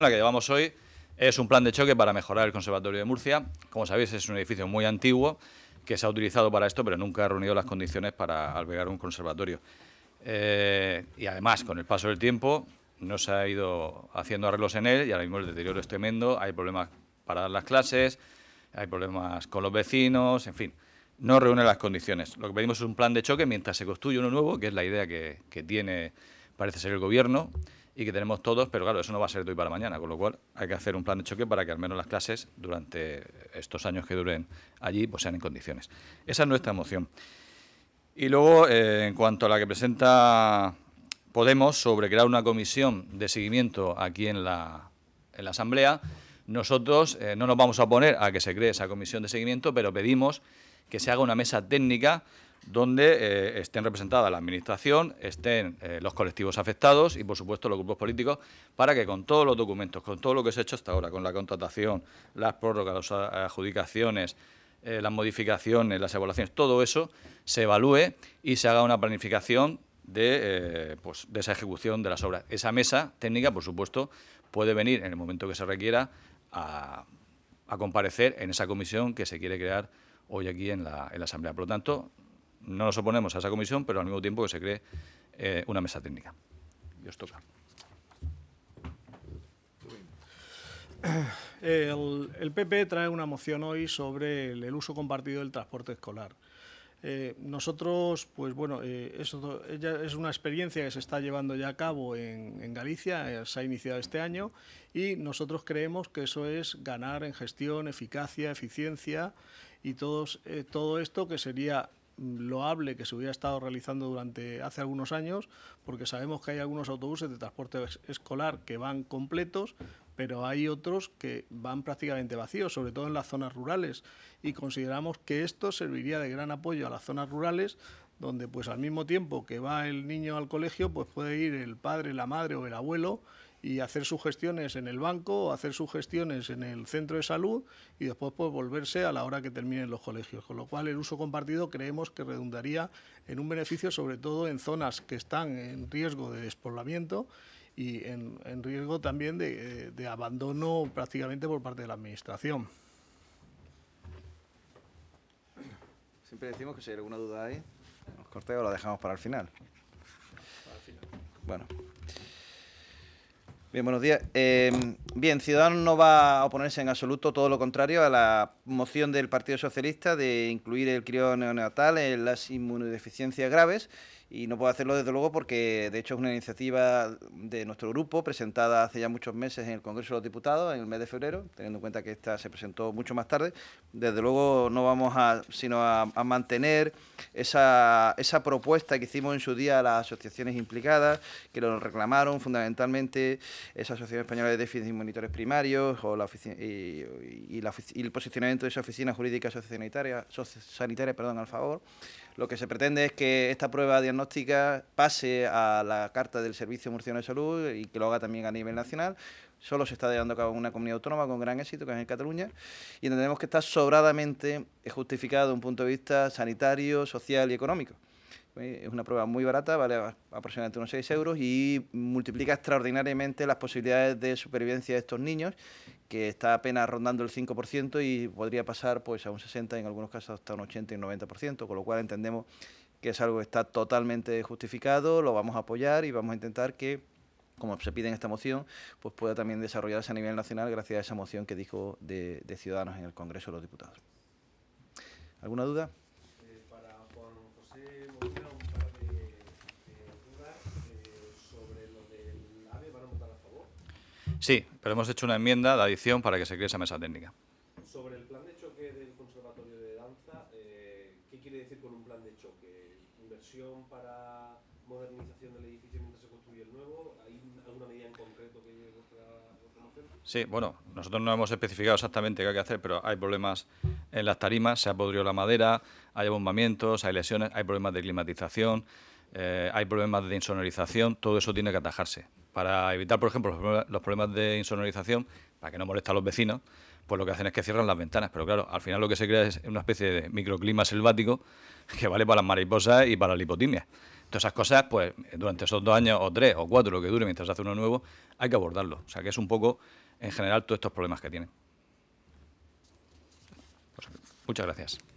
La que llevamos hoy es un plan de choque para mejorar el Conservatorio de Murcia. Como sabéis, es un edificio muy antiguo que se ha utilizado para esto, pero nunca ha reunido las condiciones para albergar un conservatorio. Y además, con el paso del tiempo, no se ha ido haciendo arreglos en él y ahora mismo el deterioro es tremendo. Hay problemas para dar las clases, hay problemas con los vecinos, en fin, no reúne las condiciones. Lo que pedimos es un plan de choque mientras se construye uno nuevo, que es la idea que tiene, parece ser, el Gobierno y que tenemos todos, pero claro, eso no va a ser de hoy para mañana, con lo cual hay que hacer un plan de choque para que al menos las clases durante estos años que duren allí pues sean en condiciones. Esa es nuestra moción. Y luego, en cuanto a la que presenta Podemos sobre crear una comisión de seguimiento aquí en la Asamblea, nosotros no nos vamos a oponer a que se cree esa comisión de seguimiento, pero pedimos que se haga una mesa técnica donde estén representadas la Administración, estén los colectivos afectados y, por supuesto, los grupos políticos, para que con todos los documentos, con todo lo que se ha hecho hasta ahora, con la contratación, las prórrogas, las adjudicaciones, las modificaciones, las evaluaciones, todo eso se evalúe y se haga una planificación de esa ejecución de las obras. Esa mesa técnica, por supuesto, puede venir en el momento que se requiera a comparecer en esa comisión que se quiere crear hoy aquí en la Asamblea. Por lo tanto, no nos oponemos a esa comisión, pero al mismo tiempo que se cree una mesa técnica. Y os toca. El PP trae una moción hoy sobre el uso compartido del transporte escolar. Nosotros, pues bueno, eso es una experiencia que se está llevando ya a cabo en Galicia, se ha iniciado este año y nosotros creemos que eso es ganar en gestión, eficacia, eficiencia y todo esto que sería loable que se hubiera estado realizando hace algunos años, porque sabemos que hay algunos autobuses de transporte escolar que van completos, pero hay otros que van prácticamente vacíos, sobre todo en las zonas rurales, y consideramos que esto serviría de gran apoyo a las zonas rurales, donde pues al mismo tiempo que va el niño al colegio, pues puede ir el padre, la madre o el abuelo y hacer sus gestiones en el banco o hacer sus gestiones en el centro de salud y después pues volverse a la hora que terminen los colegios. Con lo cual el uso compartido creemos que redundaría en un beneficio sobre todo en zonas que están en riesgo de despoblamiento y en riesgo también de abandono prácticamente por parte de la Administración. Siempre decimos que si hay alguna duda ahí, los corteos lo dejamos para el final. Bueno. Bien, buenos días. Bien, Ciudadanos no va a oponerse en absoluto, todo lo contrario, a la moción del Partido Socialista de incluir el crío neonatal en las inmunodeficiencias graves. Y no puedo hacerlo desde luego porque de hecho es una iniciativa de nuestro grupo presentada hace ya muchos meses en el Congreso de los Diputados, en el mes de febrero, teniendo en cuenta que esta se presentó mucho más tarde. Desde luego no vamos sino a mantener esa propuesta que hicimos en su día a las asociaciones implicadas, que lo reclamaron fundamentalmente esa Asociación Española de Déficit de Monitores Primarios o y el posicionamiento de esa oficina jurídica sanitaria al favor. Lo que se pretende es que esta prueba diagnóstica pase a la Carta del Servicio Murciano de Salud y que lo haga también a nivel nacional. Solo se está llevando a cabo en una comunidad autónoma con gran éxito, que es en Cataluña, y entendemos que está sobradamente justificado desde un punto de vista sanitario, social y económico. Es una prueba muy barata, vale aproximadamente unos 6 euros y multiplica extraordinariamente las posibilidades de supervivencia de estos niños, que está apenas rondando el 5% y podría pasar pues a un 60%, en algunos casos hasta un 80 y un 90%, con lo cual entendemos que es algo que está totalmente justificado, lo vamos a apoyar y vamos a intentar que, como se pide en esta moción, pues pueda también desarrollarse a nivel nacional gracias a esa moción que dijo de Ciudadanos en el Congreso de los Diputados. ¿Alguna duda? Para Juan José Molina, un par de dudas sobre lo del AVE. ¿Van a votar a favor? Sí, pero hemos hecho una enmienda de adición para que se cree esa mesa técnica. Sobre el plan de choque del Conservatorio de Danza, ¿qué quiere decir con un plan de choque? ¿Inversión para modernización del edificio mientras se construye el nuevo? ¿Hay alguna medida en concreto que lleve vuestra moción? Sí, bueno, nosotros no hemos especificado exactamente qué hay que hacer, pero hay problemas en las tarimas, se ha podrido la madera, hay abombamientos, hay lesiones, hay problemas de climatización, hay problemas de insonorización, todo eso tiene que atajarse. Para evitar, por ejemplo, los problemas de insonorización, para que no moleste a los vecinos, pues lo que hacen es que cierran las ventanas. Pero claro, al final lo que se crea es una especie de microclima selvático que vale para las mariposas y para la lipotimia. todas esas cosas, pues durante esos 2 años o 3 o 4, lo que dure mientras se hace uno nuevo, hay que abordarlo. O sea, que es un poco, en general, todos estos problemas que tienen. Pues, muchas gracias.